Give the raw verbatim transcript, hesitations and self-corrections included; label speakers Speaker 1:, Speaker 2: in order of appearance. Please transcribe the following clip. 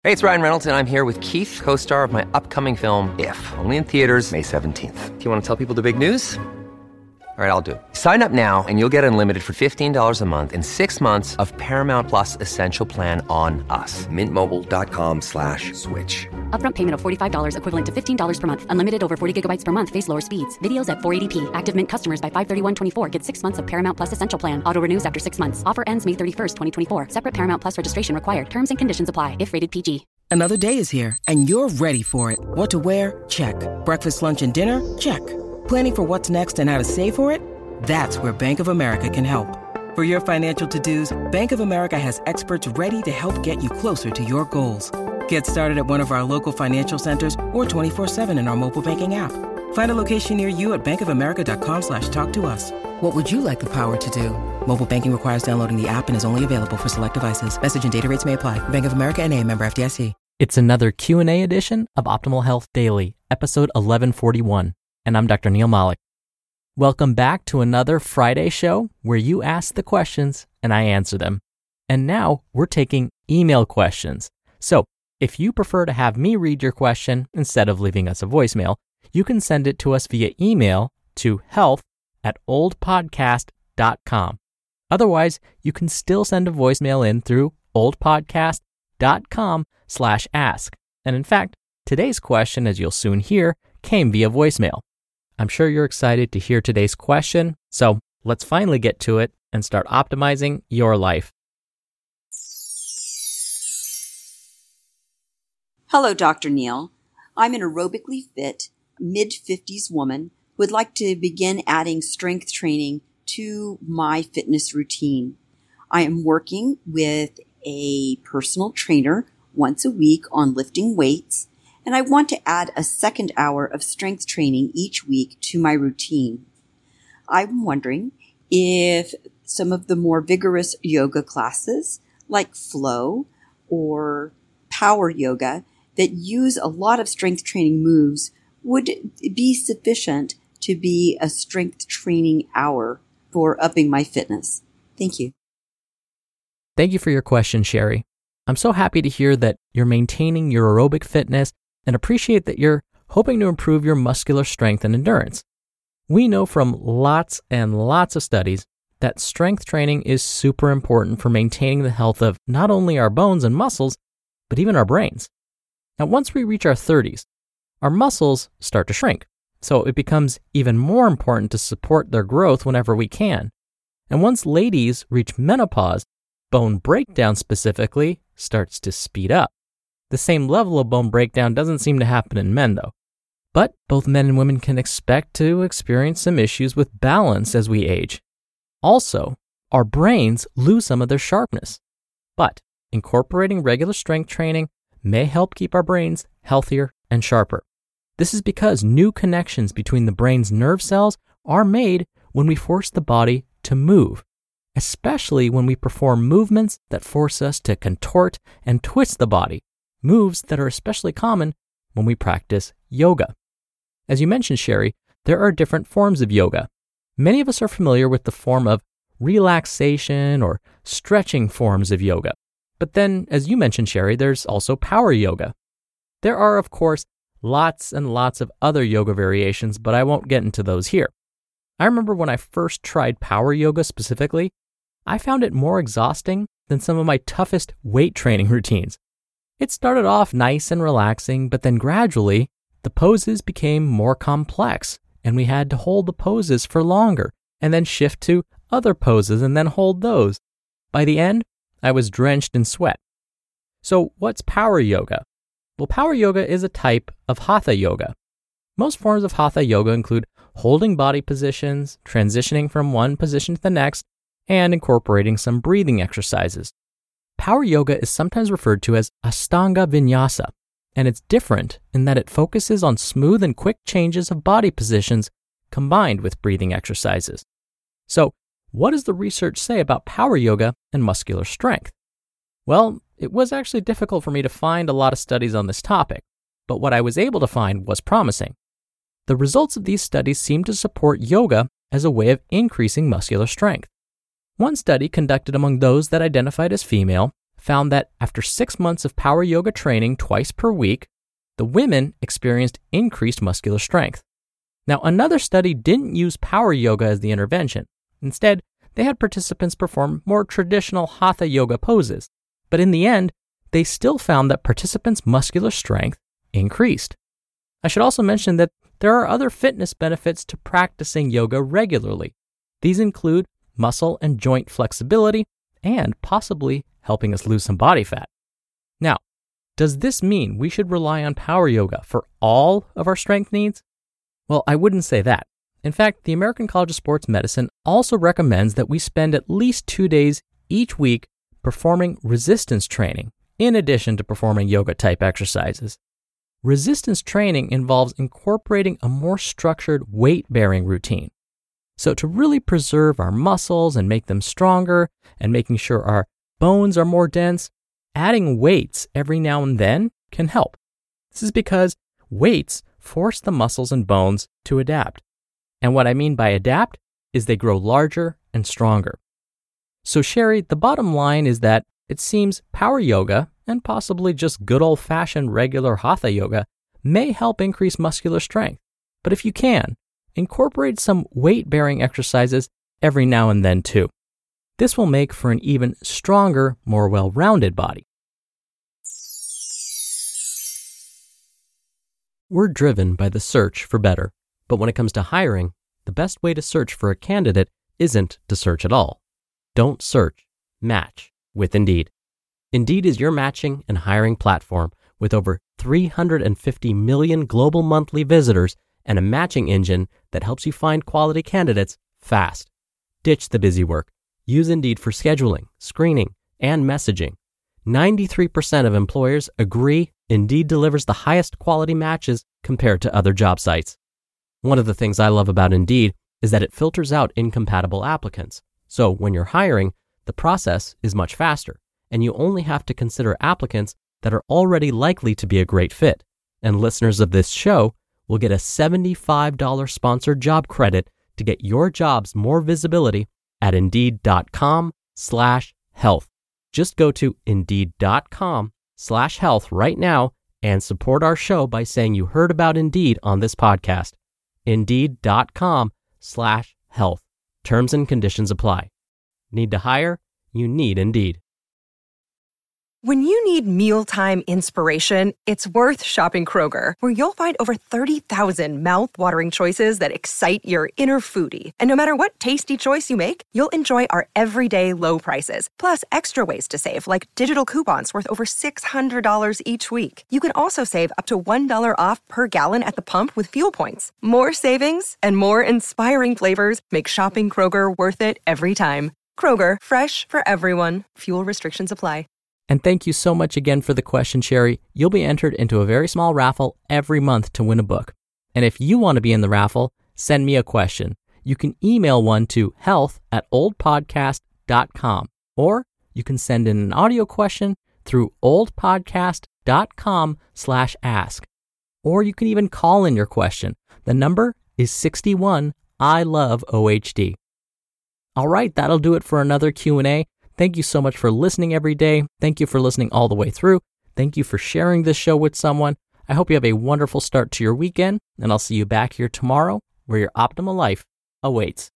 Speaker 1: Hey, it's Ryan Reynolds, and I'm here with Keith, co-star of my upcoming film, If, only in theaters May seventeenth. Do you want to tell people the big news? All right, I'll do it. Sign up now and you'll get unlimited for fifteen dollars a month and six months of Paramount Plus Essential Plan on us. Mint Mobile dot com slash switch.
Speaker 2: Upfront payment of forty-five dollars equivalent to fifteen dollars per month. Unlimited over forty gigabytes per month. Face lower speeds. Videos at four eighty p. Active Mint customers by five thirty-one twenty-four get six months of Paramount Plus Essential Plan. Auto renews after six months. Offer ends May thirty-first, twenty twenty-four. Separate Paramount Plus registration required. Terms and conditions apply if rated P G.
Speaker 3: Another day is here, and you're ready for it. What to wear? Check. Breakfast, lunch, and dinner? Check. Planning for what's next and how to save for it? That's where Bank of America can help. For your financial to-dos, Bank of America has experts ready to help get you closer to your goals. Get started at one of our local financial centers or twenty-four seven in our mobile banking app. Find a location near you at bankofamerica.com slash talk to us. What would you like the power to do? Mobile banking requires downloading the app and is only available for select devices. Message and data rates may apply. Bank of America N A, member F D I C.
Speaker 4: It's another Q and A edition of Optimal Health Daily, episode eleven forty-one, and I'm Doctor Neil Malik. Welcome back to another Friday show where you ask the questions and I answer them. And now we're taking email questions. So if you prefer to have me read your question instead of leaving us a voicemail, you can send it to us via email to health at oldpodcast dot com. Otherwise, you can still send a voicemail in through oldpodcast.com slash ask. And in fact, today's question, as you'll soon hear, came via voicemail. I'm sure you're excited to hear today's question, so let's finally get to it and start optimizing your life.
Speaker 5: Hello, Doctor Neil. I'm an aerobically fit, mid-fifties woman who would like to begin adding strength training to my fitness routine. I am working with a personal trainer once a week on lifting weights, and I want to add a second hour of strength training each week to my routine. I'm wondering if some of the more vigorous yoga classes, like flow or power yoga, that use a lot of strength training moves would be sufficient to be a strength training hour for upping my fitness. Thank you.
Speaker 4: Thank you for your question, Sherry. I'm so happy to hear that you're maintaining your aerobic fitness and appreciate that you're hoping to improve your muscular strength and endurance. We know from lots and lots of studies that strength training is super important for maintaining the health of not only our bones and muscles, but even our brains. Now, once we reach our thirties, our muscles start to shrink, so it becomes even more important to support their growth whenever we can. And once ladies reach menopause, bone breakdown specifically starts to speed up. The same level of bone breakdown doesn't seem to happen in men, though. But both men and women can expect to experience some issues with balance as we age. Also, our brains lose some of their sharpness. But incorporating regular strength training may help keep our brains healthier and sharper. This is because new connections between the brain's nerve cells are made when we force the body to move, especially when we perform movements that force us to contort and twist the body, moves that are especially common when we practice yoga. As you mentioned, Sherry, there are different forms of yoga. Many of us are familiar with the form of relaxation or stretching forms of yoga. But then, as you mentioned, Sherry, there's also power yoga. There are, of course, lots and lots of other yoga variations, but I won't get into those here. I remember when I first tried power yoga specifically, I found it more exhausting than some of my toughest weight training routines. It started off nice and relaxing, but then gradually, the poses became more complex, and we had to hold the poses for longer, and then shift to other poses and then hold those. By the end, I was drenched in sweat. So what's power yoga? Well, power yoga is a type of hatha yoga. Most forms of hatha yoga include holding body positions, transitioning from one position to the next, and incorporating some breathing exercises. Power yoga is sometimes referred to as Ashtanga Vinyasa, and it's different in that it focuses on smooth and quick changes of body positions combined with breathing exercises. So, what does the research say about power yoga and muscular strength? Well, it was actually difficult for me to find a lot of studies on this topic, but what I was able to find was promising. The results of these studies seem to support yoga as a way of increasing muscular strength. One study conducted among those that identified as female found that after six months of power yoga training twice per week, the women experienced increased muscular strength. Now, another study didn't use power yoga as the intervention. Instead, they had participants perform more traditional hatha yoga poses. But in the end, they still found that participants' muscular strength increased. I should also mention that there are other fitness benefits to practicing yoga regularly. These include muscle and joint flexibility and possibly helping us lose some body fat. Now, does this mean we should rely on power yoga for all of our strength needs? Well, I wouldn't say that. In fact, the American College of Sports Medicine also recommends that we spend at least two days each week performing resistance training, in addition to performing yoga-type exercises. Resistance training involves incorporating a more structured weight-bearing routine. So to really preserve our muscles and make them stronger, and making sure our bones are more dense, adding weights every now and then can help. This is because weights force the muscles and bones to adapt. And what I mean by adapt is they grow larger and stronger. So Sherry, the bottom line is that it seems power yoga, and possibly just good old-fashioned regular hatha yoga, may help increase muscular strength. But if you can, incorporate some weight-bearing exercises every now and then too. This will make for an even stronger, more well-rounded body. We're driven by the search for better, but when it comes to hiring, the best way to search for a candidate isn't to search at all. Don't search, match with Indeed. Indeed is your matching and hiring platform with over three hundred fifty million global monthly visitors and a matching engine that helps you find quality candidates fast. Ditch the busy work. Use Indeed for scheduling, screening, and messaging. ninety-three percent of employers agree Indeed delivers the highest quality matches compared to other job sites. One of the things I love about Indeed is that it filters out incompatible applicants. So when you're hiring, the process is much faster, and you only have to consider applicants that are already likely to be a great fit. And listeners of this show will get a seventy-five dollars sponsored job credit to get your jobs more visibility at Indeed.com slash health. Just go to Indeed.com slash health right now and support our show by saying you heard about Indeed on this podcast. Indeed.com slash health. Terms and conditions apply. Need to hire? You need Indeed.
Speaker 6: When you need mealtime inspiration, it's worth shopping Kroger, where you'll find over thirty thousand mouth-watering choices that excite your inner foodie. And no matter what tasty choice you make, you'll enjoy our everyday low prices, plus extra ways to save, like digital coupons worth over six hundred dollars each week. You can also save up to one dollar off per gallon at the pump with fuel points. More savings and more inspiring flavors make shopping Kroger worth it every time. Kroger, fresh for everyone. Fuel restrictions apply.
Speaker 4: And thank you so much again for the question, Sherry. You'll be entered into a very small raffle every month to win a book. And if you want to be in the raffle, send me a question. You can email one to health at oldpodcast dot com, or you can send in an audio question through oldpodcast.com slash ask. Or you can even call in your question. The number is sixty-one I love O H D. All right, that'll do it for another Q and A. Thank you so much for listening every day. Thank you for listening all the way through. Thank you for sharing this show with someone. I hope you have a wonderful start to your weekend, and I'll see you back here tomorrow where your optimal life awaits.